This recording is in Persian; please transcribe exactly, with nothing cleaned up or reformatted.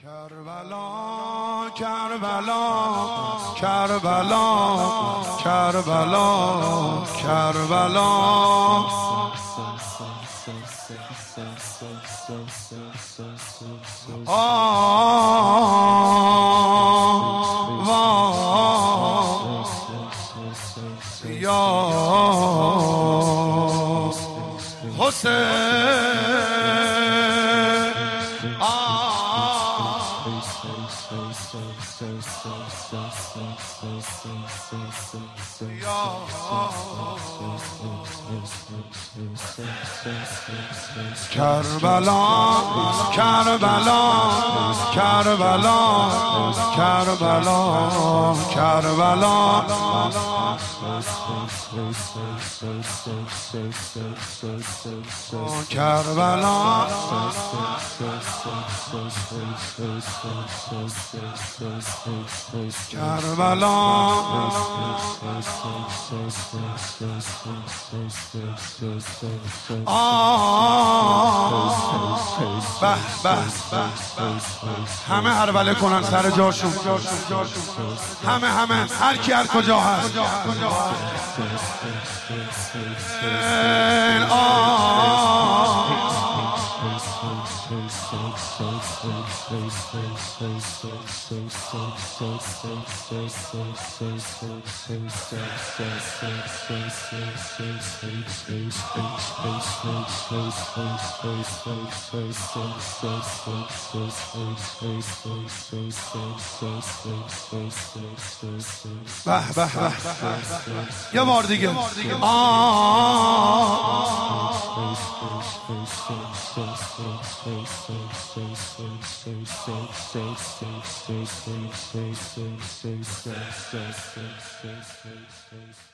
کربلا کربلا کربلا کربلا کربلا یا حسین کربلا کربلا کربلا کربلا کربلا کربلا کربلا به به همه هربله کنن سر جاشون، همه همه هر کی هر کجا هست. به به به یه بار دیگه آه